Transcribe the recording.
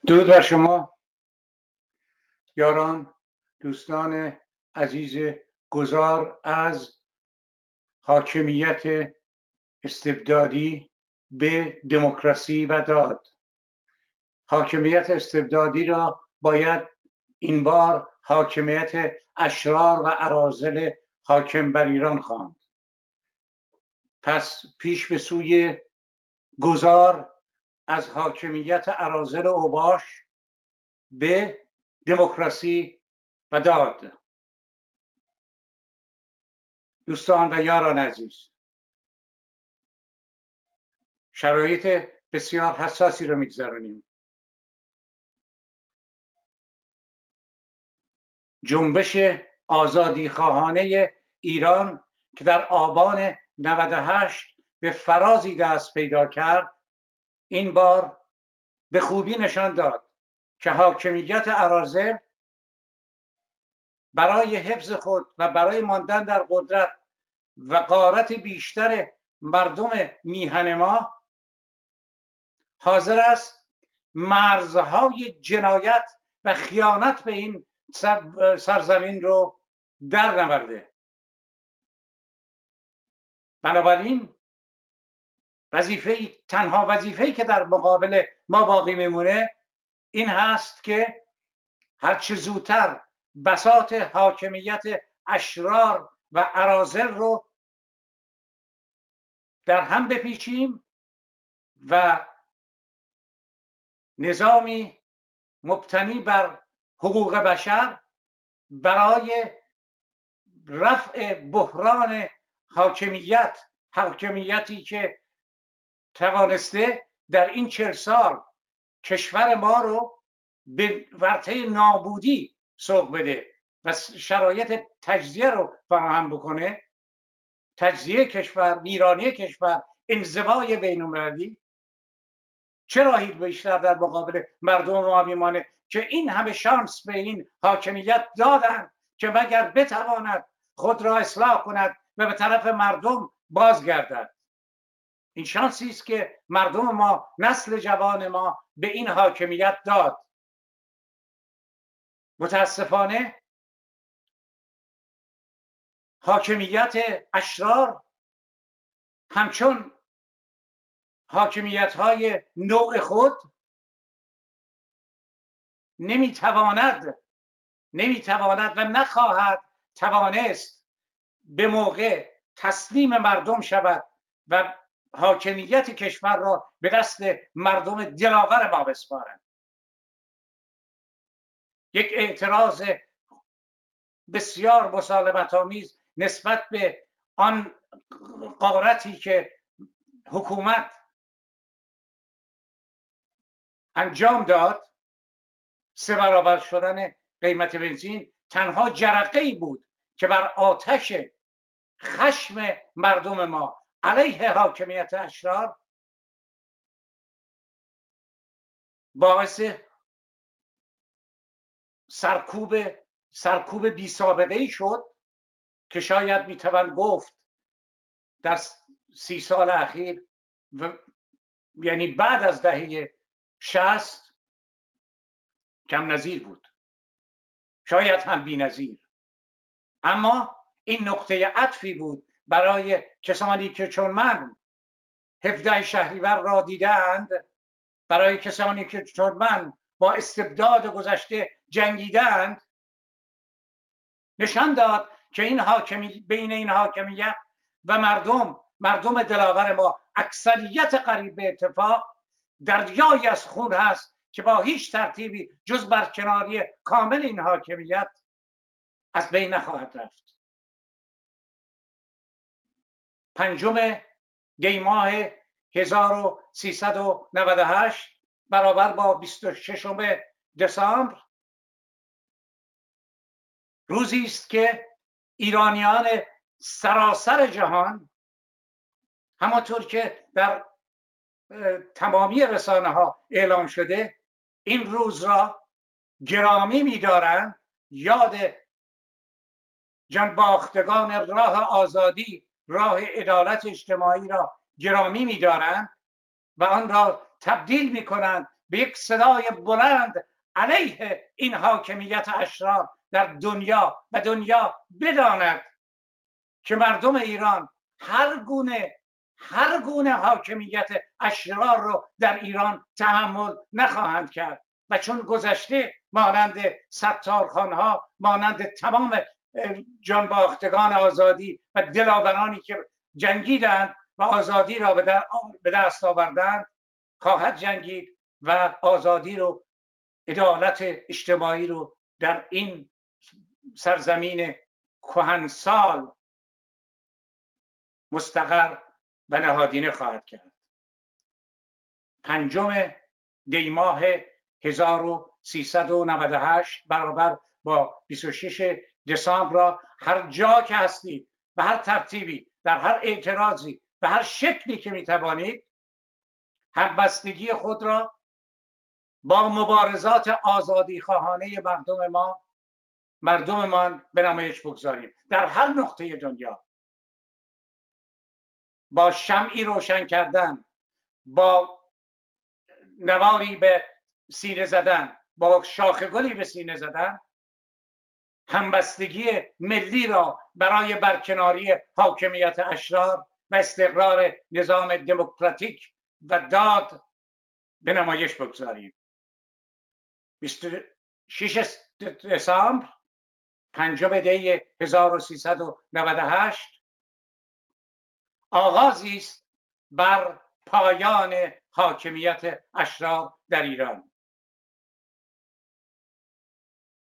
درود بر شما یاران، دوستان عزیز گذار از حاکمیت استبدادی به دموکراسی و داد. حاکمیت استبدادی را باید این بار حاکمیت اشرار و اراذل حاکم بر ایران خواند. پس پیش به سوی گذار از حاکمیت اراذل اوباش به دموکراسی و داد. دوستان و یاران عزیز، شرایط بسیار حساسی رو میگذرونیم. جنبش آزادی خواهانه ایران که در آبان 98 به فرازی دست پیدا کرد، این بار به خوبی نشان داد که حاکمیت اراذل برای حفظ خود و برای ماندن در قدرت و غارت بیشتر مردم میهن ما حاضر است مرزهای جنایت و خیانت به این سرزمین رو در نورده. بنابراین تنها وظیفه‌ای که در مقابل ما باقی میمونه این هست که هرچه زودتر بساط حاکمیت اشرار و اراذل رو در هم بپیچیم و نظامی مبتنی بر حقوق بشر برای رفع بحران حاکمیتی که توانسته در این 40 سال کشور ما رو به ورطه نابودی سوق بده و شرایط تجزیه رو فراهم بکنه، تجزیه کشور، ویرانی کشور، انزوای بین‌المللی. چه راهی بیشتر در مقابل مردم ما میمانه که این همه شانس به این حاکمیت دادن که مگر بتواند خود را اصلاح کند و به طرف مردم بازگردد. این شانسی است که مردم ما، نسل جوان ما به این حاکمیت داد. متاسفانه حاکمیت اشرار همچون حاکمیت‌های نوع خود نمیتواند و نخواهد توانست به موقع تسلیم مردم شود و حاکمیت کشور را به دست مردم دلاور ما بسپارد. یک اعتراض بسیار مسالمت‌آمیز نسبت به آن غارتی که حکومت انجام داد، 3 برابر شدن قیمت بنزین، تنها جرقه‌ای بود که بر آتش خشم مردم ما علیه حاکمیت اشرار باعث سرکوب بی سابقه‌ای شد که شاید میتوان گفت در 30 سال اخیر یعنی بعد از دهه 60 کم نظیر بود، شاید هم بی نظیر. اما این نقطه عطفی بود برای کسانی که چون من 17 شهریور را دیدند، برای کسانی که چون من با استبداد گذشته جنگیدند. نشان داد که بین این حاکمیت و مردم دلاور ما اکثریت قریب به اتفاق دریایی از خون هست که با هیچ ترتیبی جز برکناری کامل این حاکمیت از بین نخواهد رفت. 5 دی ماه 1398 برابر با 26 دسامبر روزی است که ایرانیان سراسر جهان، همانطور که در تمامی رسانه ها اعلام شده، این روز را گرامی می‌دارند، یاد جانباختگان راه آزادی، راه عدالت اجتماعی را گرامی می‌دارند و آن را تبدیل می‌کنند به یک صدای بلند علیه این حاکمیت اشرار در دنیا و دنیا بداند که مردم ایران هر گونه حاکمیت اشرار رو در ایران تحمل نخواهند کرد و چون گذشته مانند ستارخانها، مانند تمام جانباختگان آزادی و دلاورانی که جنگیدند و آزادی را به دست آوردند خواهد جنگید و آزادی رو، عدالت اجتماعی رو در این سرزمین کهنسال مستقر و نهادینه خواهد کرد. 5 دی ماه 1398 برابر با 26 دسامبر را هر جا که هستید به هر ترتیبی، در هر اعتراضی، به هر شکلی که میتوانید همبستگی خود را با مبارزات آزادی خواهانه مردممان به نمایش بگذاریم. در هر نقطه دنیا با شمعی روشن کردن، با نواری به سینه زدن، با شاخ گلی به سینه زدن، همبستگی ملی را برای برکناری حاکمیت اشرار و استقرار نظام دموکراتیک و داد به نمایش بگذاریم. 26 دسامبر 5 دی 1398 آغازی است بر پایان حاکمیت اشرار در ایران.